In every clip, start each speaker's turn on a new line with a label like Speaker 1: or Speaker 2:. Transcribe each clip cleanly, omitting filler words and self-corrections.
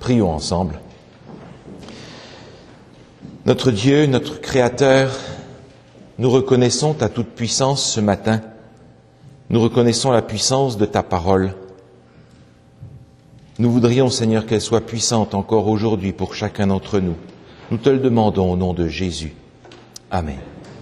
Speaker 1: Prions ensemble. Notre Dieu, notre Créateur, nous reconnaissons ta toute-puissance ce matin. Nous reconnaissons la puissance de ta parole. Nous voudrions, Seigneur, qu'elle soit puissante encore aujourd'hui pour chacun d'entre nous. Nous te le demandons au nom de Jésus. Amen.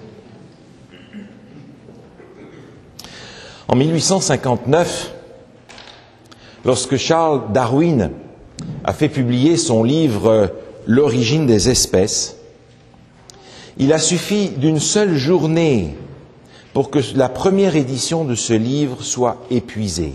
Speaker 1: En 1859, lorsque Charles Darwin a fait publier son livre « L'origine des espèces », il a suffi d'une seule journée pour que la première édition de ce livre soit épuisée.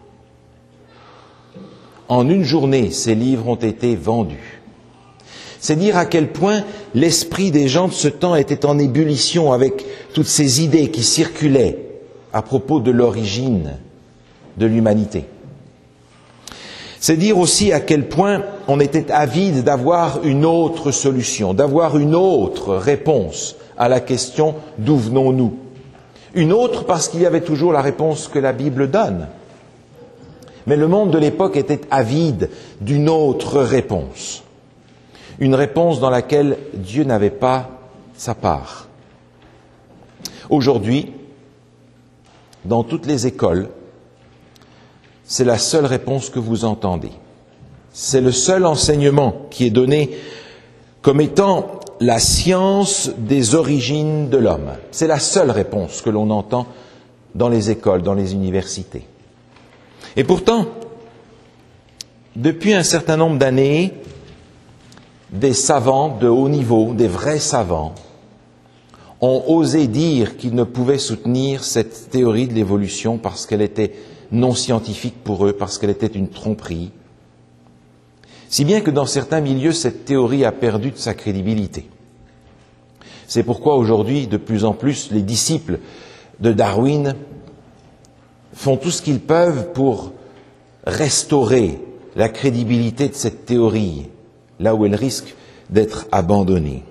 Speaker 1: En une journée, ces livres ont été vendus. C'est dire à quel point l'esprit des gens de ce temps était en ébullition avec toutes ces idées qui circulaient à propos de l'origine de l'humanité. C'est dire aussi à quel point on était avide d'avoir une autre solution, d'avoir une autre réponse à la question « d'où venons-nous » ? Une autre parce qu'il y avait toujours la réponse que la Bible donne. Mais le monde de l'époque était avide d'une autre réponse. Une réponse dans laquelle Dieu n'avait pas sa part. Aujourd'hui, dans toutes les écoles, c'est la seule réponse que vous entendez. C'est le seul enseignement qui est donné comme étant la science des origines de l'homme. C'est la seule réponse que l'on entend dans les écoles, dans les universités. Et pourtant, depuis un certain nombre d'années, des savants de haut niveau, des vrais savants, ont osé dire qu'ils ne pouvaient soutenir cette théorie de l'évolution parce qu'elle était non scientifique pour eux, parce qu'elle était une tromperie. Si bien que dans certains milieux, cette théorie a perdu de sa crédibilité. C'est pourquoi aujourd'hui, de plus en plus, les disciples de Darwin font tout ce qu'ils peuvent pour restaurer la crédibilité de cette théorie, là où elle risque d'être abandonnée.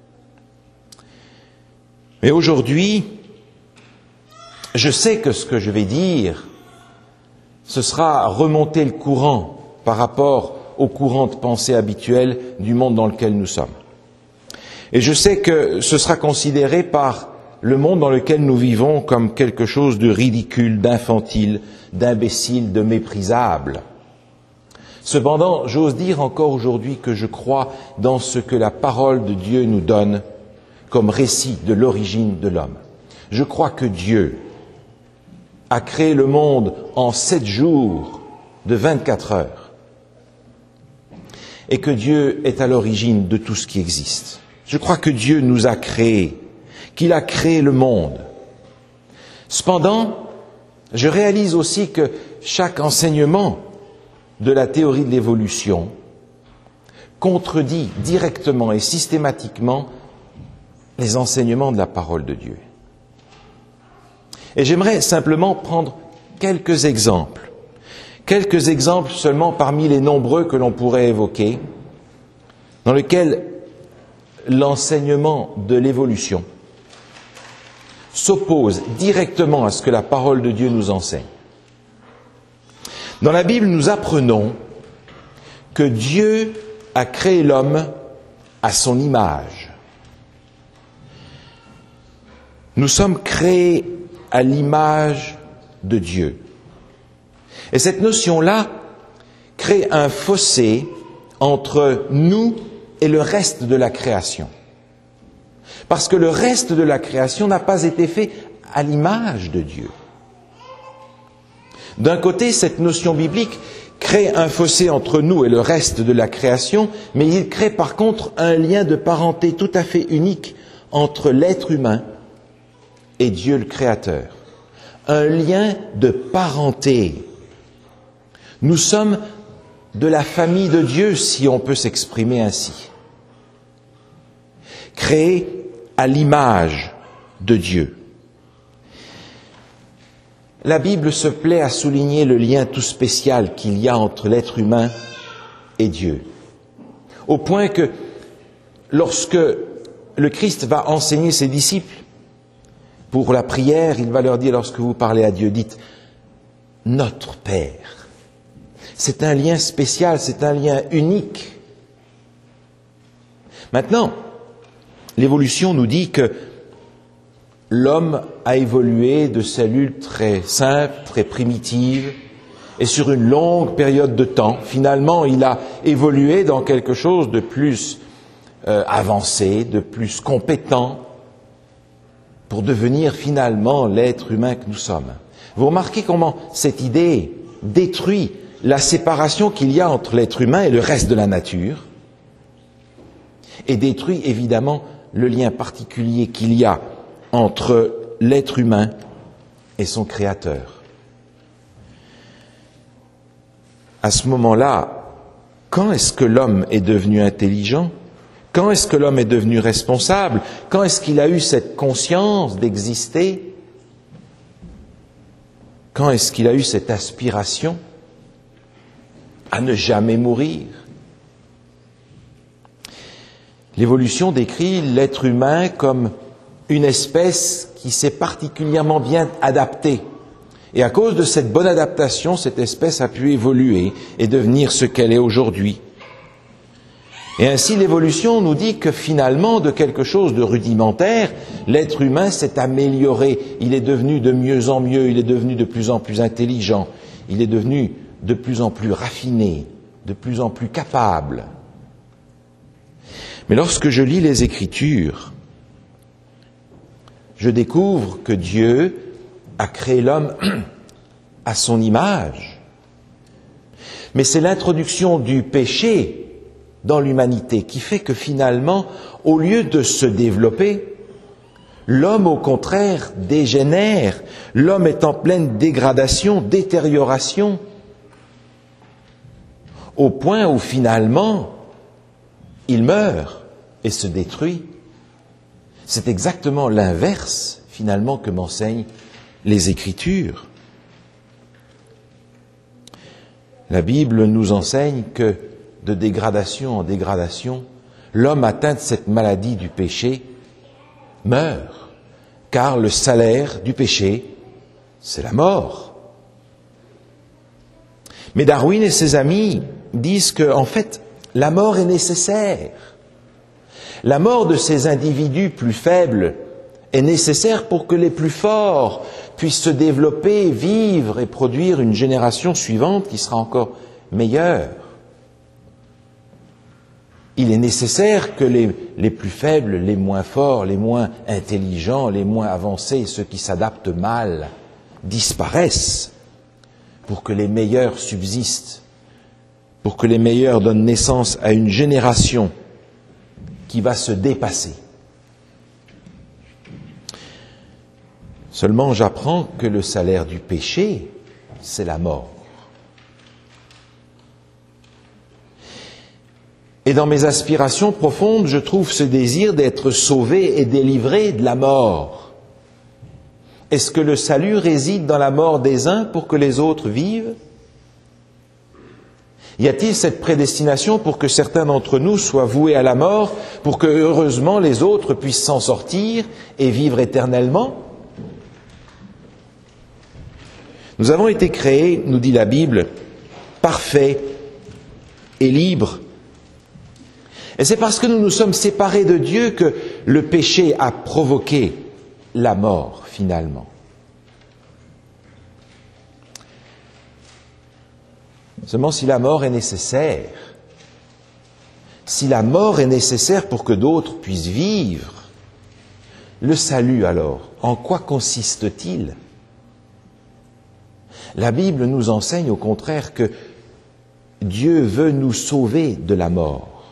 Speaker 1: Mais aujourd'hui, je sais que ce que je vais dire, ce sera remonter le courant par rapport au courant de pensée habituel du monde dans lequel nous sommes. Et je sais que ce sera considéré par le monde dans lequel nous vivons comme quelque chose de ridicule, d'infantile, d'imbécile, de méprisable. Cependant, j'ose dire encore aujourd'hui que je crois dans ce que la parole de Dieu nous donne comme récit de l'origine de l'homme. Je crois que Dieu a créé le monde en 7 jours de 24 heures et que Dieu est à l'origine de tout ce qui existe. Je crois que Dieu nous a créés, qu'il a créé le monde. Cependant, je réalise aussi que chaque enseignement de la théorie de l'évolution contredit directement et systématiquement les enseignements de la parole de Dieu. Et j'aimerais simplement prendre quelques exemples seulement parmi les nombreux que l'on pourrait évoquer, dans lesquels l'enseignement de l'évolution s'oppose directement à ce que la parole de Dieu nous enseigne. Dans la Bible, nous apprenons que Dieu a créé l'homme à son image. Nous sommes créés à l'image de Dieu. Et cette notion-là crée un fossé entre nous et le reste de la création. Parce que le reste de la création n'a pas été fait à l'image de Dieu. D'un côté, cette notion biblique crée un fossé entre nous et le reste de la création, mais il crée par contre un lien de parenté tout à fait unique entre l'être humain et Dieu le Créateur. Un lien de parenté. Nous sommes de la famille de Dieu, si on peut s'exprimer ainsi. Créés à l'image de Dieu. La Bible se plaît à souligner le lien tout spécial qu'il y a entre l'être humain et Dieu. Au point que, lorsque le Christ va enseigner ses disciples pour la prière, il va leur dire, lorsque vous parlez à Dieu, dites « Notre Père ». C'est un lien spécial, c'est un lien unique. Maintenant, l'évolution nous dit que l'homme a évolué de cellules très simples, très primitives, et sur une longue période de temps, finalement, il a évolué dans quelque chose de plus avancé, de plus compétent, pour devenir finalement l'être humain que nous sommes. Vous remarquez comment cette idée détruit la séparation qu'il y a entre l'être humain et le reste de la nature, et détruit évidemment le lien particulier qu'il y a entre l'être humain et son Créateur. À ce moment-là, quand est-ce que l'homme est devenu intelligent ? Quand est-ce que l'homme est devenu responsable ? Quand est-ce qu'il a eu cette conscience d'exister ? Quand est-ce qu'il a eu cette aspiration à ne jamais mourir ? L'évolution décrit l'être humain comme une espèce qui s'est particulièrement bien adaptée. Et à cause de cette bonne adaptation, cette espèce a pu évoluer et devenir ce qu'elle est aujourd'hui. Et ainsi, l'évolution nous dit que finalement, de quelque chose de rudimentaire, l'être humain s'est amélioré. Il est devenu de mieux en mieux, il est devenu de plus en plus intelligent, il est devenu de plus en plus raffiné, de plus en plus capable. Mais lorsque je lis les Écritures, je découvre que Dieu a créé l'homme à son image. Mais c'est l'introduction du péché dans l'humanité qui fait que finalement, au lieu de se développer, l'homme au contraire dégénère. L'homme est en pleine dégradation, détérioration, au point où finalement, il meurt et se détruit. C'est exactement l'inverse, finalement, que m'enseignent les Écritures. La Bible nous enseigne que, de dégradation en dégradation, l'homme atteint de cette maladie du péché meurt, car le salaire du péché, c'est la mort. Mais Darwin et ses amis disent que, en fait, la mort est nécessaire. La mort de ces individus plus faibles est nécessaire pour que les plus forts puissent se développer, vivre et produire une génération suivante qui sera encore meilleure. Il est nécessaire que les plus faibles, les moins forts, les moins intelligents, les moins avancés, ceux qui s'adaptent mal, disparaissent pour que les meilleurs subsistent, pour que les meilleurs donnent naissance à une génération qui va se dépasser. Seulement, j'apprends que le salaire du péché, c'est la mort. Et dans mes aspirations profondes, je trouve ce désir d'être sauvé et délivré de la mort. Est-ce que le salut réside dans la mort des uns pour que les autres vivent ? Y a-t-il cette prédestination pour que certains d'entre nous soient voués à la mort, pour que, heureusement, les autres puissent s'en sortir et vivre éternellement ? Nous avons été créés, nous dit la Bible, parfaits et libres. Et c'est parce que nous nous sommes séparés de Dieu que le péché a provoqué la mort, finalement. Seulement si la mort est nécessaire, si la mort est nécessaire pour que d'autres puissent vivre, le salut alors, en quoi consiste-t-il ? La Bible nous enseigne au contraire que Dieu veut nous sauver de la mort.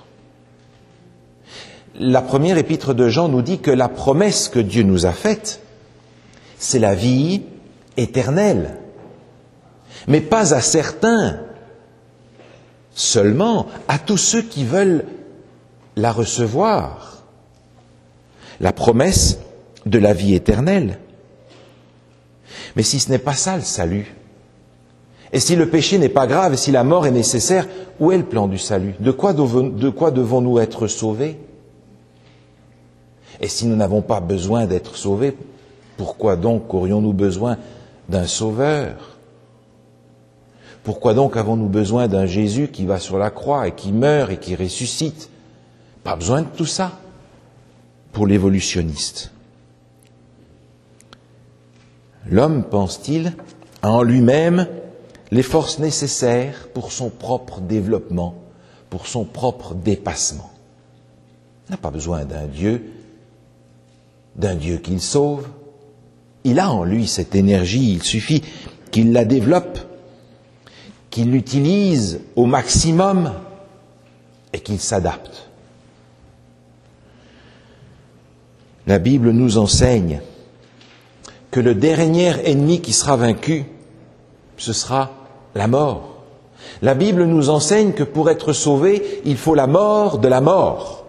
Speaker 1: La première épître de Jean nous dit que la promesse que Dieu nous a faite, c'est la vie éternelle. Mais pas à certains, seulement à tous ceux qui veulent la recevoir. La promesse de la vie éternelle. Mais si ce n'est pas ça le salut, et si le péché n'est pas grave, et si la mort est nécessaire, où est le plan du salut ? De quoi devons-nous être sauvés ? Et si nous n'avons pas besoin d'être sauvés, pourquoi donc aurions-nous besoin d'un sauveur ? Pourquoi donc avons-nous besoin d'un Jésus qui va sur la croix et qui meurt et qui ressuscite? Pas besoin de tout ça pour l'évolutionniste. L'homme, pense-t-il, a en lui-même les forces nécessaires pour son propre développement, pour son propre dépassement. Il n'a pas besoin d'un Dieu qu'il sauve. Il a en lui cette énergie, il suffit qu'il la développe, qu'il l'utilise au maximum et qu'il s'adapte. La Bible nous enseigne que le dernier ennemi qui sera vaincu, ce sera la mort. La Bible nous enseigne que pour être sauvé, il faut la mort de la mort.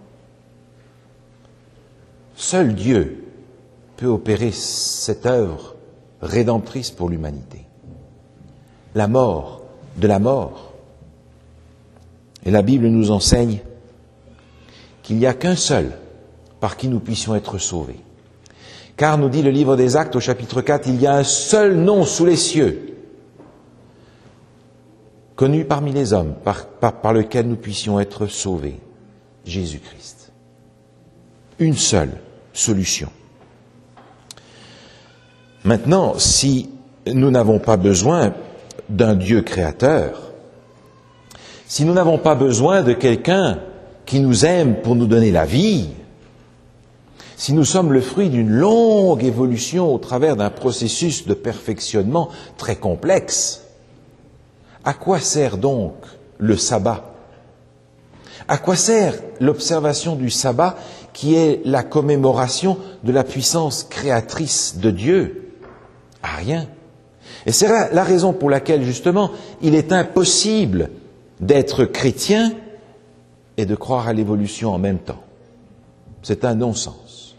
Speaker 1: Seul Dieu peut opérer cette œuvre rédemptrice pour l'humanité. La mort de la mort. Et la Bible nous enseigne qu'il n'y a qu'un seul par qui nous puissions être sauvés. Car, nous dit le livre des Actes au chapitre 4, il y a un seul nom sous les cieux, connu parmi les hommes, par lequel nous puissions être sauvés, Jésus-Christ. Une seule solution. Maintenant, si nous n'avons pas besoin d'un Dieu créateur, si nous n'avons pas besoin de quelqu'un qui nous aime pour nous donner la vie, si nous sommes le fruit d'une longue évolution au travers d'un processus de perfectionnement très complexe, à quoi sert donc le sabbat? À quoi sert l'observation du sabbat qui est la commémoration de la puissance créatrice de Dieu? À rien. Et c'est la raison pour laquelle, justement, il est impossible d'être chrétien et de croire à l'évolution en même temps. C'est un non-sens.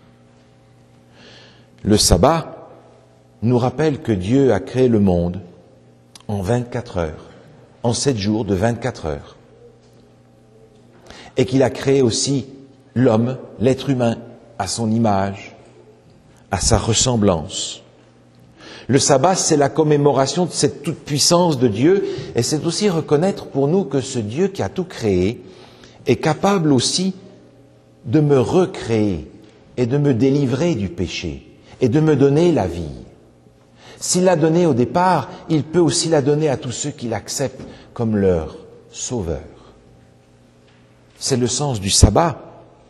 Speaker 1: Le sabbat nous rappelle que Dieu a créé le monde en 24 heures, en 7 jours de 24 heures. Et qu'il a créé aussi l'homme, l'être humain, à son image, à sa ressemblance. Le sabbat, c'est la commémoration de cette toute-puissance de Dieu, et c'est aussi reconnaître pour nous que ce Dieu qui a tout créé est capable aussi de me recréer et de me délivrer du péché et de me donner la vie. S'il l'a donnée au départ, il peut aussi la donner à tous ceux qui l'acceptent comme leur sauveur. C'est le sens du sabbat.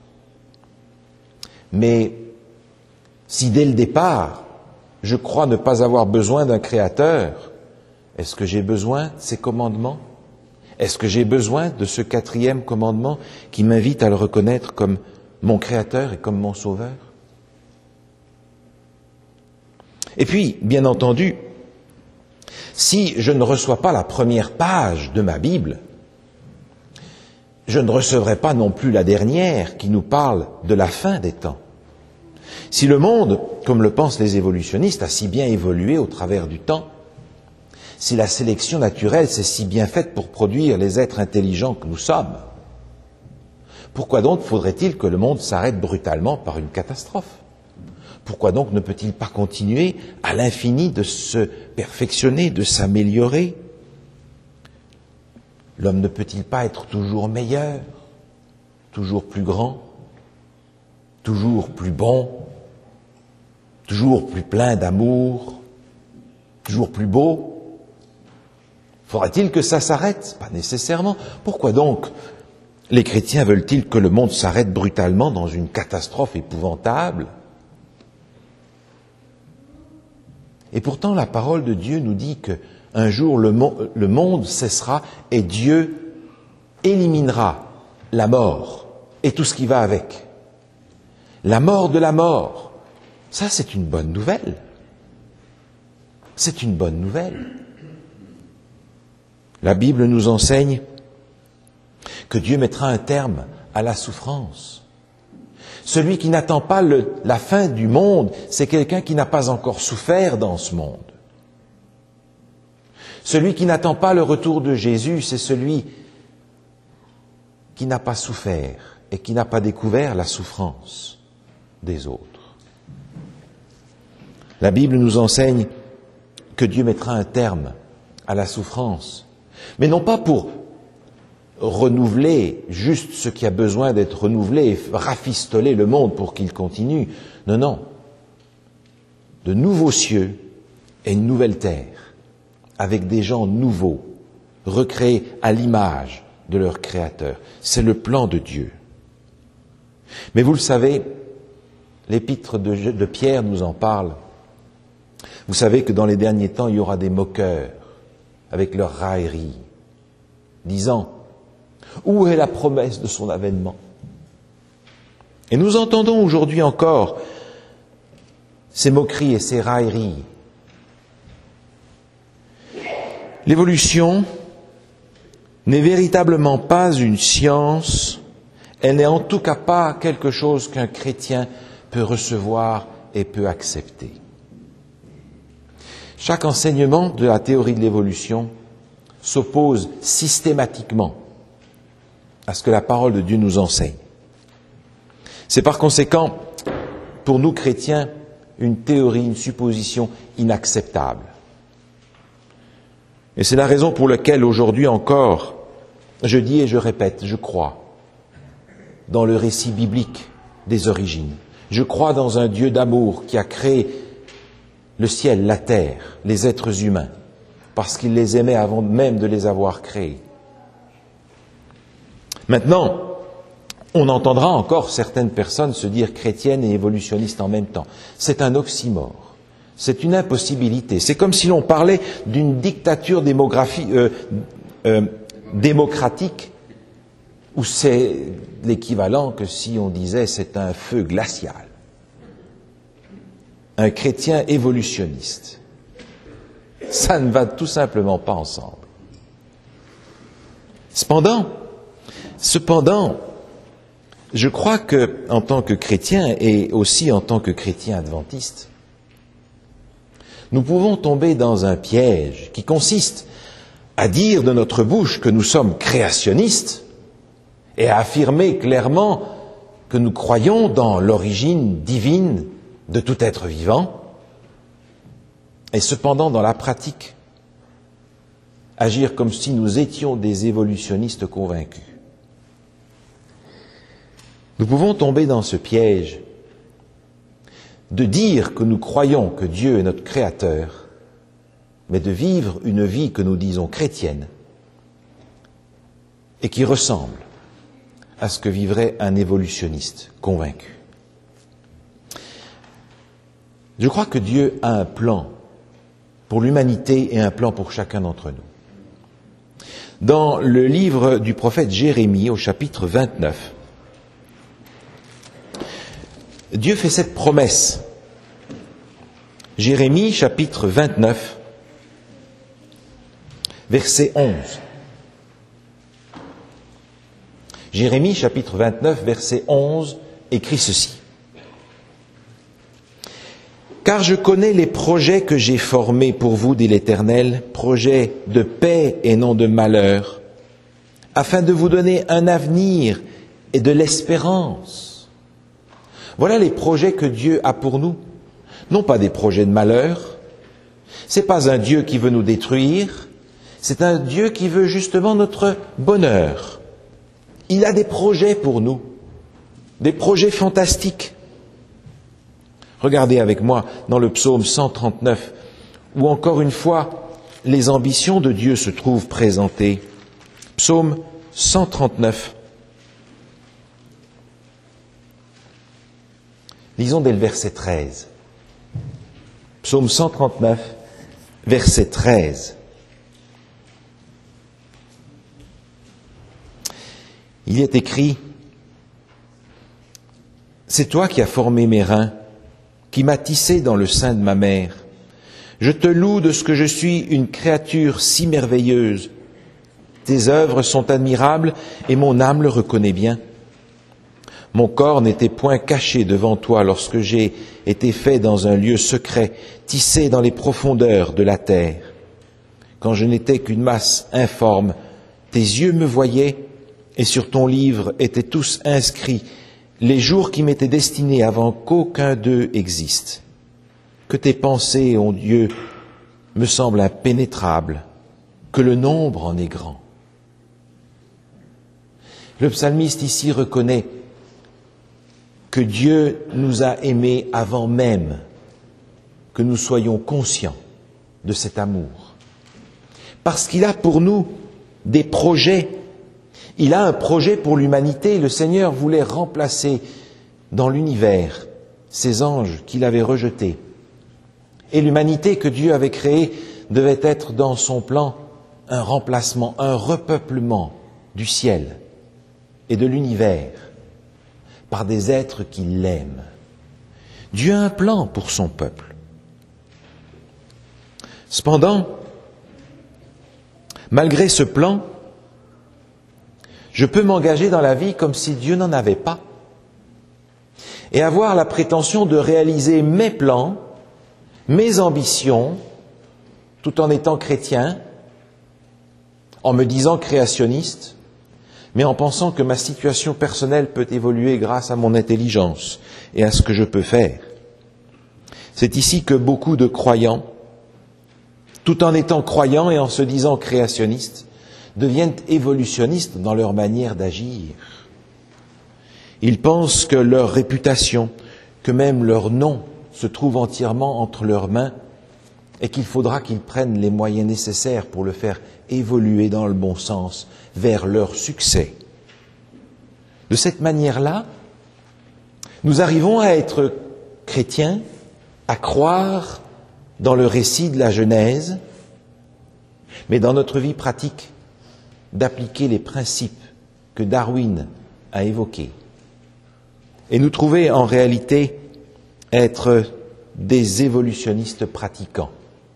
Speaker 1: Mais si dès le départ, je crois ne pas avoir besoin d'un créateur, est-ce que j'ai besoin de ces commandements? Est-ce que j'ai besoin de ce 4e commandement qui m'invite à le reconnaître comme mon créateur et comme mon sauveur? Et puis, bien entendu, si je ne reçois pas la première page de ma Bible, je ne recevrai pas non plus la dernière qui nous parle de la fin des temps. Si le monde, comme le pensent les évolutionnistes, a si bien évolué au travers du temps, si la sélection naturelle s'est si bien faite pour produire les êtres intelligents que nous sommes, pourquoi donc faudrait-il que le monde s'arrête brutalement par une catastrophe? Pourquoi donc ne peut-il pas continuer à l'infini de se perfectionner, de s'améliorer? L'homme ne peut-il pas être toujours meilleur, toujours plus grand, toujours plus bon, toujours plus plein d'amour, toujours plus beau? Faudra-t-il que ça s'arrête? Pas nécessairement. Pourquoi donc les chrétiens veulent-ils que le monde s'arrête brutalement dans une catastrophe épouvantable? Et pourtant, la parole de Dieu nous dit qu'un jour le monde cessera et Dieu éliminera la mort et tout ce qui va avec. La mort de la mort, ça c'est une bonne nouvelle. C'est une bonne nouvelle. La Bible nous enseigne que Dieu mettra un terme à la souffrance. Celui qui n'attend pas la fin du monde, c'est quelqu'un qui n'a pas encore souffert dans ce monde. Celui qui n'attend pas le retour de Jésus, c'est celui qui n'a pas souffert et qui n'a pas découvert la souffrance des autres. La Bible nous enseigne que Dieu mettra un terme à la souffrance, mais non pas pour renouveler juste ce qui a besoin d'être renouvelé et rafistoler le monde pour qu'il continue. Non, non. De nouveaux cieux et une nouvelle terre, avec des gens nouveaux, recréés à l'image de leur Créateur. C'est le plan de Dieu. Mais vous le savez, l'épître de Pierre nous en parle. Vous savez que dans les derniers temps, il y aura des moqueurs avec leurs railleries, disant « Où est la promesse de son avènement ?» Et nous entendons aujourd'hui encore ces moqueries et ces railleries. L'évolution n'est véritablement pas une science, elle n'est en tout cas pas quelque chose qu'un chrétien peut recevoir et peut accepter. Chaque enseignement de la théorie de l'évolution s'oppose systématiquement à ce que la parole de Dieu nous enseigne. C'est par conséquent, pour nous chrétiens, une théorie, une supposition inacceptable. Et c'est la raison pour laquelle aujourd'hui encore, je dis et je répète, je crois dans le récit biblique des origines. Je crois dans un Dieu d'amour qui a créé le ciel, la terre, les êtres humains, parce qu'il les aimait avant même de les avoir créés. Maintenant, on entendra encore certaines personnes se dire chrétiennes et évolutionnistes en même temps. C'est un oxymore. C'est une impossibilité. C'est comme si l'on parlait d'une dictature démocratique, où c'est l'équivalent que si on disait c'est un feu glacial. Un chrétien évolutionniste. Ça ne va tout simplement pas ensemble. Cependant, je crois que, en tant que chrétien et aussi en tant que chrétien adventiste, nous pouvons tomber dans un piège qui consiste à dire de notre bouche que nous sommes créationnistes et à affirmer clairement que nous croyons dans l'origine divine de tout être vivant, et cependant dans la pratique, agir comme si nous étions des évolutionnistes convaincus. Nous pouvons tomber dans ce piège de dire que nous croyons que Dieu est notre Créateur, mais de vivre une vie que nous disons chrétienne et qui ressemble à ce que vivrait un évolutionniste convaincu. Je crois que Dieu a un plan pour l'humanité et un plan pour chacun d'entre nous. Dans le livre du prophète Jérémie, au chapitre 29, Dieu fait cette promesse. Jérémie, chapitre 29, verset 11. Jérémie, chapitre 29, verset 11, écrit ceci. « Car je connais les projets que j'ai formés pour vous, dit l'Éternel, projets de paix et non de malheur, afin de vous donner un avenir et de l'espérance. » Voilà les projets que Dieu a pour nous. Non pas des projets de malheur. C'est pas un Dieu qui veut nous détruire. C'est un Dieu qui veut justement notre bonheur. Il a des projets pour nous. Des projets fantastiques. Regardez avec moi dans le psaume 139, où encore une fois, les ambitions de Dieu se trouvent présentées. Psaume 139. Lisons dès le verset 13. Psaume 139, verset 13. Il y est écrit « C'est toi qui as formé mes reins, qui m'as tissé dans le sein de ma mère. Je te loue de ce que je suis une créature si merveilleuse. Tes œuvres sont admirables et mon âme le reconnaît bien. Mon corps n'était point caché devant toi lorsque j'ai été fait dans un lieu secret, tissé dans les profondeurs de la terre. Quand je n'étais qu'une masse informe, tes yeux me voyaient et sur ton livre étaient tous inscrits les jours qui m'étaient destinés avant qu'aucun d'eux existe. Que tes pensées, ô Dieu, me semblent impénétrables, que le nombre en est grand. Le psalmiste ici reconnaît que Dieu nous a aimés avant même que nous soyons conscients de cet amour. Parce qu'il a pour nous des projets. Il a un projet pour l'humanité. Le Seigneur voulait remplacer dans l'univers ces anges qu'il avait rejetés. Et l'humanité que Dieu avait créée devait être dans son plan un remplacement, un repeuplement du ciel et de l'univers par des êtres qui l'aiment. Dieu a un plan pour son peuple. Cependant, malgré ce plan, je peux m'engager dans la vie comme si Dieu n'en avait pas et avoir la prétention de réaliser mes plans, mes ambitions, tout en étant chrétien, en me disant créationniste, mais en pensant que ma situation personnelle peut évoluer grâce à mon intelligence et à ce que je peux faire. C'est ici que beaucoup de croyants, tout en étant croyants et en se disant créationnistes, deviennent évolutionnistes dans leur manière d'agir. Ils pensent que leur réputation, que même leur nom se trouve entièrement entre leurs mains et qu'il faudra qu'ils prennent les moyens nécessaires pour le faire évoluer dans le bon sens, vers leur succès. De cette manière-là, nous arrivons à être chrétiens, à croire dans le récit de la Genèse, mais dans notre vie pratique, d'appliquer les principes que Darwin a évoqués. Et nous trouver en réalité être des évolutionnistes pratiquants.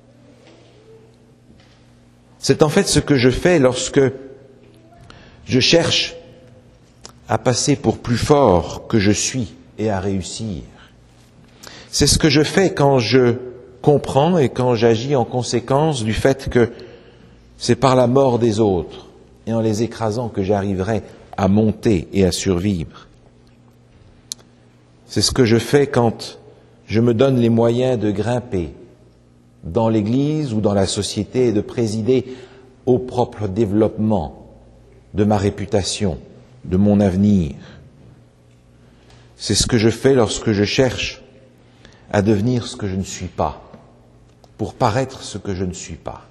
Speaker 1: C'est en fait ce que je fais lorsque je cherche à passer pour plus fort que je suis et à réussir. C'est ce que je fais quand je comprends et quand j'agis en conséquence du fait que c'est par la mort des autres et en les écrasant que j'arriverai à monter et à survivre. C'est ce que je fais quand je me donne les moyens de grimper dans l'Église ou dans la société et de présider au propre développement de ma réputation, de mon avenir. C'est ce que je fais lorsque je cherche à devenir ce que je ne suis pas, pour paraître ce que je ne suis pas.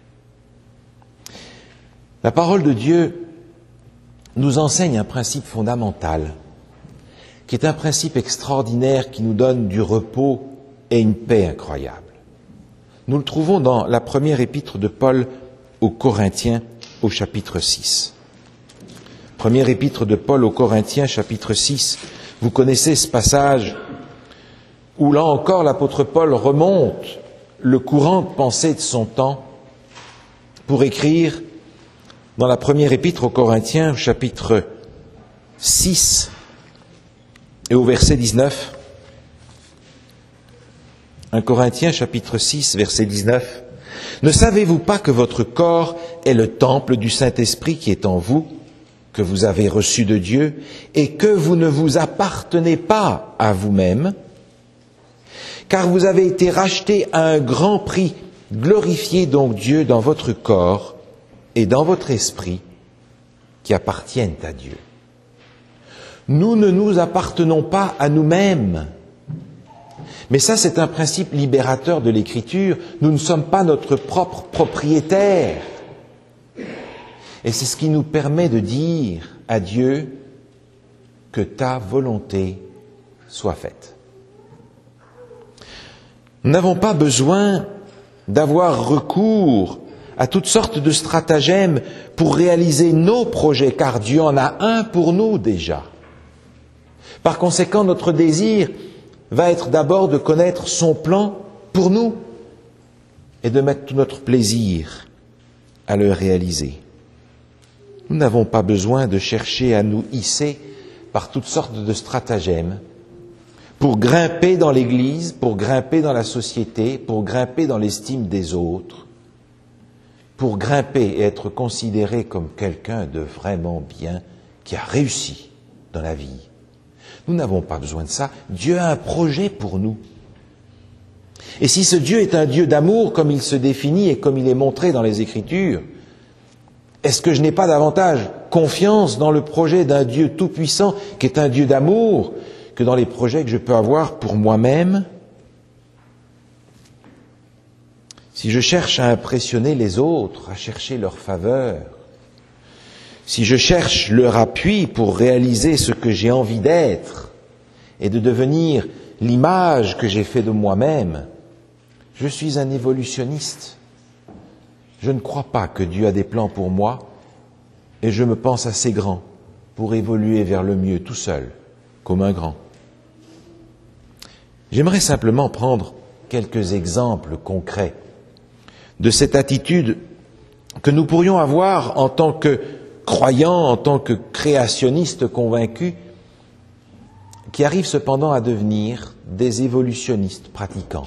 Speaker 1: La parole de Dieu nous enseigne un principe fondamental, qui est un principe extraordinaire qui nous donne du repos et une paix incroyable. Nous le trouvons dans la première épître de Paul aux Corinthiens, au chapitre 6. Première épître de Paul aux Corinthiens, chapitre 6. Vous connaissez ce passage où, là encore, l'apôtre Paul remonte le courant de pensée de son temps pour écrire dans la première épître aux Corinthiens, chapitre 6 et au verset 19. 1 Corinthiens chapitre 6, verset 19. « Ne savez-vous pas que votre corps est le temple du Saint-Esprit qui est en vous, que vous avez reçu de Dieu, et que vous ne vous appartenez pas à vous-même, car vous avez été rachetés à un grand prix. Glorifiez donc Dieu dans votre corps et dans votre esprit qui appartiennent à Dieu. » Nous ne nous appartenons pas à nous-mêmes. Mais ça, c'est un principe libérateur de l'Écriture. Nous ne sommes pas notre propre propriétaire. Et c'est ce qui nous permet de dire à Dieu que ta volonté soit faite. Nous n'avons pas besoin d'avoir recours à toutes sortes de stratagèmes pour réaliser nos projets, car Dieu en a un pour nous déjà. Par conséquent, notre désir va être d'abord de connaître son plan pour nous et de mettre tout notre plaisir à le réaliser. Nous n'avons pas besoin de chercher à nous hisser par toutes sortes de stratagèmes pour grimper dans l'Église, pour grimper dans la société, pour grimper dans l'estime des autres, pour grimper et être considéré comme quelqu'un de vraiment bien qui a réussi dans la vie. Nous n'avons pas besoin de ça. Dieu a un projet pour nous. Et si ce Dieu est un Dieu d'amour, comme il se définit et comme il est montré dans les Écritures, est-ce que je n'ai pas davantage confiance dans le projet d'un Dieu tout-puissant, qui est un Dieu d'amour, que dans les projets que je peux avoir pour moi-même? Si je cherche à impressionner les autres, à chercher leur faveur, si je cherche leur appui pour réaliser ce que j'ai envie d'être et de devenir l'image que j'ai fait de moi-même, je suis un évolutionniste. Je ne crois pas que Dieu a des plans pour moi et je me pense assez grand pour évoluer vers le mieux tout seul, comme un grand. J'aimerais simplement prendre quelques exemples concrets de cette attitude que nous pourrions avoir en tant que croyants, en tant que créationnistes convaincus, qui arrivent cependant à devenir des évolutionnistes pratiquants.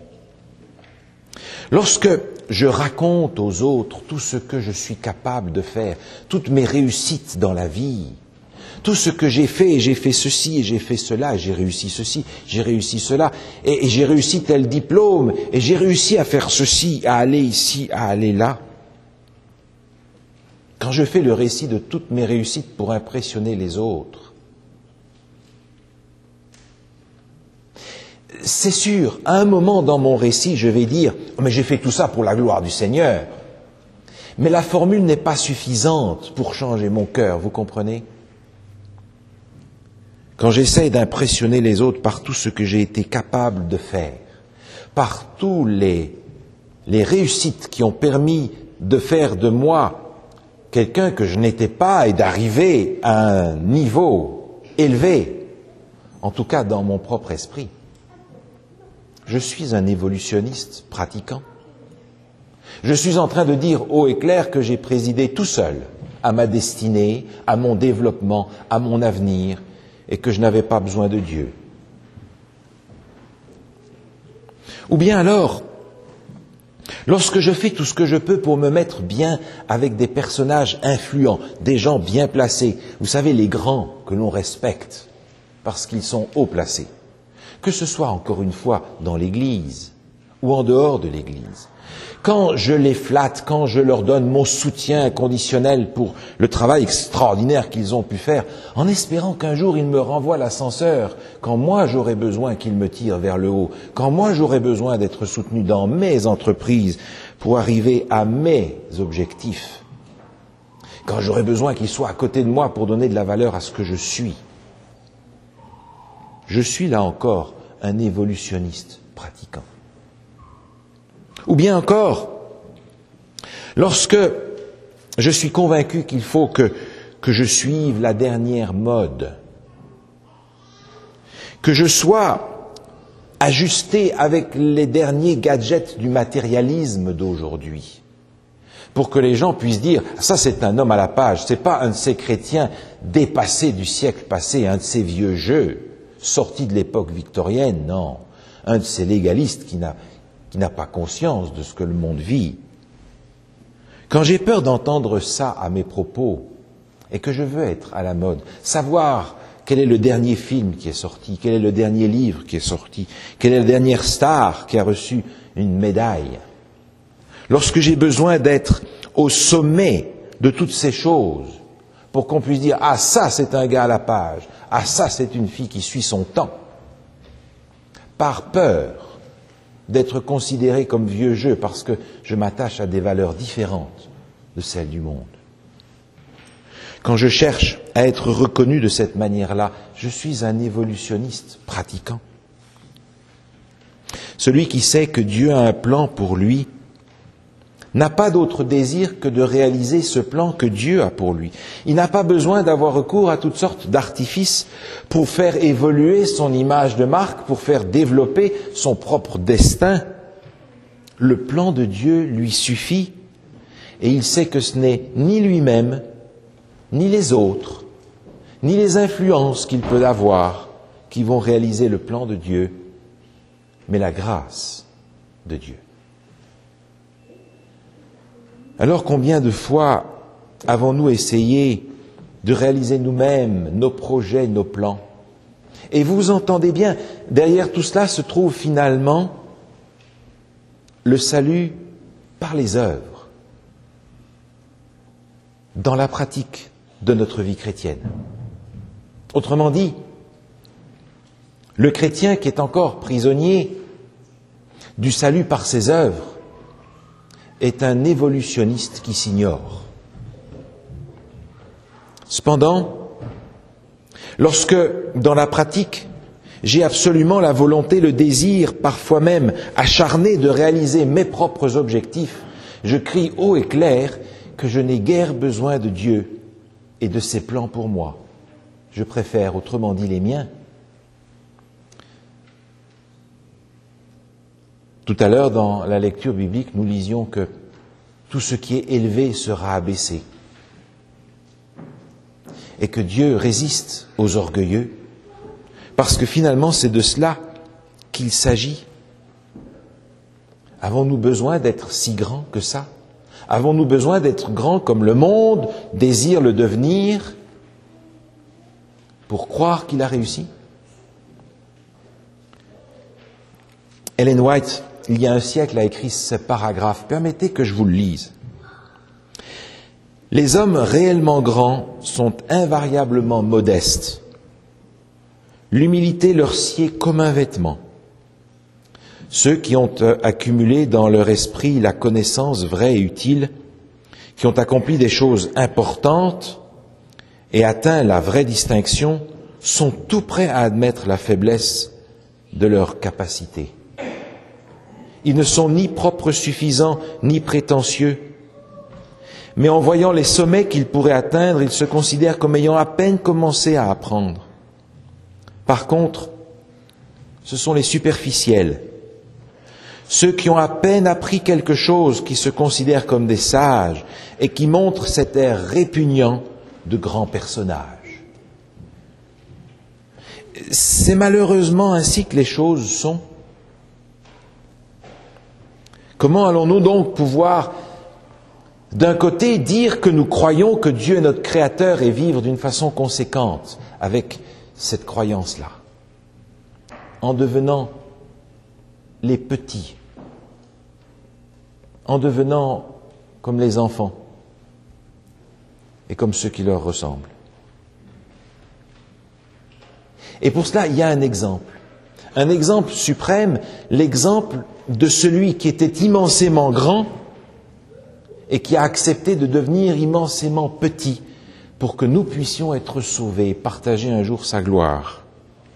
Speaker 1: Lorsque je raconte aux autres tout ce que je suis capable de faire, toutes mes réussites dans la vie, tout ce que j'ai fait ceci, et j'ai fait cela, et j'ai réussi ceci, j'ai réussi cela, et j'ai réussi tel diplôme, et j'ai réussi à faire ceci, à aller ici, à aller là. Quand je fais le récit de toutes mes réussites pour impressionner les autres, c'est sûr, à un moment dans mon récit, je vais dire « mais j'ai fait tout ça pour la gloire du Seigneur ». Mais la formule n'est pas suffisante pour changer mon cœur, vous comprenez ? Quand j'essaie d'impressionner les autres par tout ce que j'ai été capable de faire, par tous les réussites qui ont permis de faire de moi quelqu'un que je n'étais pas et d'arriver à un niveau élevé, en tout cas dans mon propre esprit, je suis un évolutionniste pratiquant. Je suis en train de dire haut et clair que j'ai présidé tout seul à ma destinée, à mon développement, à mon avenir, et que je n'avais pas besoin de Dieu. Ou bien alors, lorsque je fais tout ce que je peux pour me mettre bien avec des personnages influents, des gens bien placés, vous savez, les grands que l'on respecte parce qu'ils sont haut placés, que ce soit encore une fois dans l'Église ou en dehors de l'Église, quand je les flatte, quand je leur donne mon soutien inconditionnel pour le travail extraordinaire qu'ils ont pu faire, en espérant qu'un jour ils me renvoient l'ascenseur, quand moi j'aurai besoin qu'ils me tirent vers le haut, quand moi j'aurai besoin d'être soutenu dans mes entreprises pour arriver à mes objectifs, quand j'aurai besoin qu'ils soient à côté de moi pour donner de la valeur à ce que je suis là encore un évolutionniste pratiquant. Ou bien encore, lorsque je suis convaincu qu'il faut que je suive la dernière mode, que je sois ajusté avec les derniers gadgets du matérialisme d'aujourd'hui, pour que les gens puissent dire « ça c'est un homme à la page, c'est pas un de ces chrétiens dépassés du siècle passé, un de ces vieux jeux sortis de l'époque victorienne, non, un de ces légalistes qui n'a pas conscience de ce que le monde vit. » Quand j'ai peur d'entendre ça à mes propos, et que je veux être à la mode, savoir quel est le dernier film qui est sorti, quel est le dernier livre qui est sorti, quelle est la dernière star qui a reçu une médaille, lorsque j'ai besoin d'être au sommet de toutes ces choses, pour qu'on puisse dire « ah ça c'est un gars à la page, ah ça c'est une fille qui suit son temps », par peur d'être considéré comme vieux jeu parce que je m'attache à des valeurs différentes de celles du monde. Quand je cherche à être reconnu de cette manière-là, je suis un évolutionniste pratiquant. Celui qui sait que Dieu a un plan pour lui n'a pas d'autre désir que de réaliser ce plan que Dieu a pour lui. Il n'a pas besoin d'avoir recours à toutes sortes d'artifices pour faire évoluer son image de marque, pour faire développer son propre destin. Le plan de Dieu lui suffit et il sait que ce n'est ni lui-même, ni les autres, ni les influences qu'il peut avoir qui vont réaliser le plan de Dieu, mais la grâce de Dieu. Alors combien de fois avons-nous essayé de réaliser nous-mêmes nos projets, nos plans ? Et vous entendez bien, derrière tout cela se trouve finalement le salut par les œuvres, dans la pratique de notre vie chrétienne. Autrement dit, le chrétien qui est encore prisonnier du salut par ses œuvres est un évolutionniste qui s'ignore. Cependant, lorsque, dans la pratique, j'ai absolument la volonté, le désir, parfois même acharné de réaliser mes propres objectifs, je crie haut et clair que je n'ai guère besoin de Dieu et de ses plans pour moi. Je préfère, autrement dit, les miens. Tout à l'heure, dans la lecture biblique, nous lisions que tout ce qui est élevé sera abaissé et que Dieu résiste aux orgueilleux, parce que finalement c'est de cela qu'il s'agit. Avons-nous besoin d'être si grands que ça? Avons-nous besoin d'être grands comme le monde désire le devenir pour croire qu'il a réussi? Ellen White, il y a un siècle, a écrit ce paragraphe. Permettez que je vous le lise. Les hommes réellement grands sont invariablement modestes. L'humilité leur sied comme un vêtement. Ceux qui ont accumulé dans leur esprit la connaissance vraie et utile, qui ont accompli des choses importantes et atteint la vraie distinction, sont tout prêts à admettre la faiblesse de leurs capacités. Ils ne sont ni propres suffisants, ni prétentieux. Mais en voyant les sommets qu'ils pourraient atteindre, ils se considèrent comme ayant à peine commencé à apprendre. Par contre, ce sont les superficiels, ceux qui ont à peine appris quelque chose, qui se considèrent comme des sages et qui montrent cet air répugnant de grands personnages. C'est malheureusement ainsi que les choses sont. Comment allons-nous donc pouvoir, d'un côté, dire que nous croyons que Dieu est notre Créateur et vivre d'une façon conséquente avec cette croyance-là, en devenant les petits, en devenant comme les enfants et comme ceux qui leur ressemblent? Et pour cela, il y a un exemple suprême, l'exemple de celui qui était immensément grand et qui a accepté de devenir immensément petit pour que nous puissions être sauvés et partager un jour sa gloire.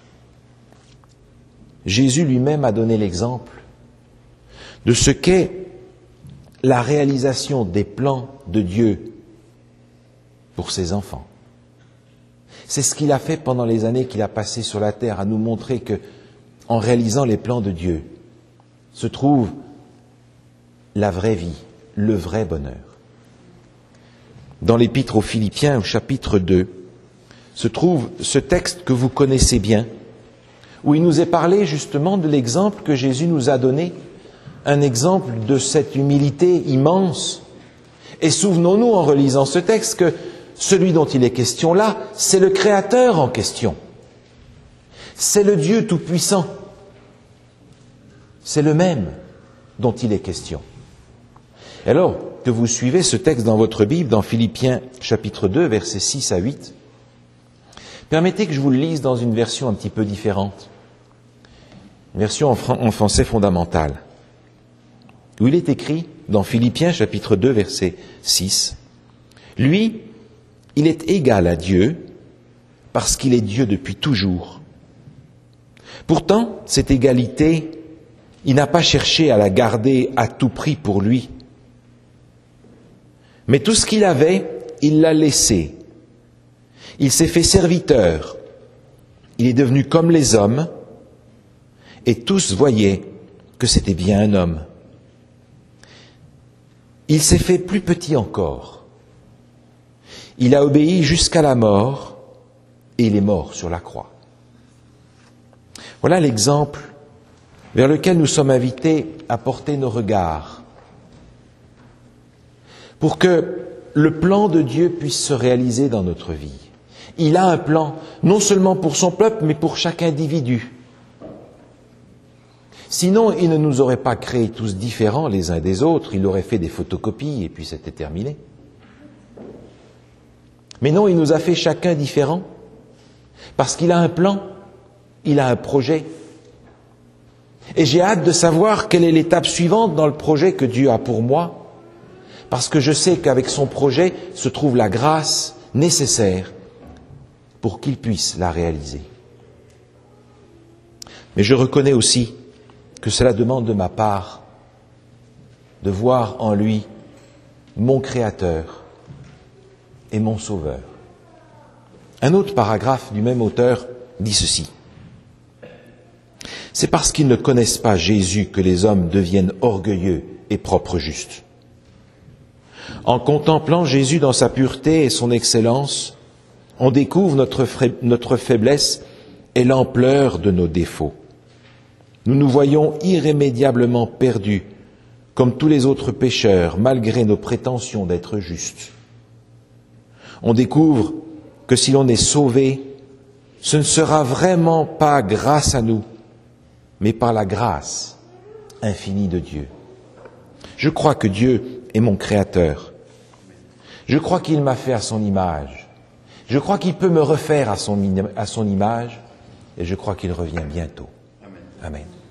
Speaker 1: Jésus lui-même a donné l'exemple de ce qu'est la réalisation des plans de Dieu pour ses enfants. C'est ce qu'il a fait pendant les années qu'il a passées sur la terre, à nous montrer que, en réalisant les plans de Dieu, se trouve la vraie vie, le vrai bonheur. Dans l'Épître aux Philippiens, au chapitre 2, se trouve ce texte que vous connaissez bien, où il nous est parlé justement de l'exemple que Jésus nous a donné, un exemple de cette humilité immense. Et souvenons-nous, en relisant ce texte, que celui dont il est question là, c'est le Créateur en question. C'est le Dieu Tout-Puissant. C'est le même dont il est question. Et alors que vous suivez ce texte dans votre Bible, dans Philippiens chapitre 2, versets 6 à 8, permettez que je vous le lise dans une version un petit peu différente, une version en français fondamental, où il est écrit, dans Philippiens chapitre 2, verset 6, « Lui, il est égal à Dieu, parce qu'il est Dieu depuis toujours. Pourtant, cette égalité, il n'a pas cherché à la garder à tout prix pour lui. Mais tout ce qu'il avait, il l'a laissé. Il s'est fait serviteur. Il est devenu comme les hommes, et tous voyaient que c'était bien un homme. Il s'est fait plus petit encore. Il a obéi jusqu'à la mort, et il est mort sur la croix. » Voilà l'exemple vers lequel nous sommes invités à porter nos regards, pour que le plan de Dieu puisse se réaliser dans notre vie. Il a un plan, non seulement pour son peuple, mais pour chaque individu. Sinon, il ne nous aurait pas créés tous différents les uns des autres, il aurait fait des photocopies et puis c'était terminé. Mais non, il nous a fait chacun différents, parce qu'il a un plan, il a un projet. Et j'ai hâte de savoir quelle est l'étape suivante dans le projet que Dieu a pour moi, parce que je sais qu'avec son projet se trouve la grâce nécessaire pour qu'il puisse la réaliser. Mais je reconnais aussi que cela demande de ma part de voir en lui mon Créateur et mon Sauveur. Un autre paragraphe du même auteur dit ceci. C'est parce qu'ils ne connaissent pas Jésus que les hommes deviennent orgueilleux et propres justes. En contemplant Jésus dans sa pureté et son excellence, on découvre notre faiblesse et l'ampleur de nos défauts. Nous nous voyons irrémédiablement perdus, comme tous les autres pécheurs, malgré nos prétentions d'être justes. On découvre que si l'on est sauvé, ce ne sera vraiment pas grâce à nous, mais par la grâce infinie de Dieu. Je crois que Dieu est mon Créateur. Je crois qu'il m'a fait à son image. Je crois qu'il peut me refaire à son image. Et je crois qu'il revient bientôt. Amen.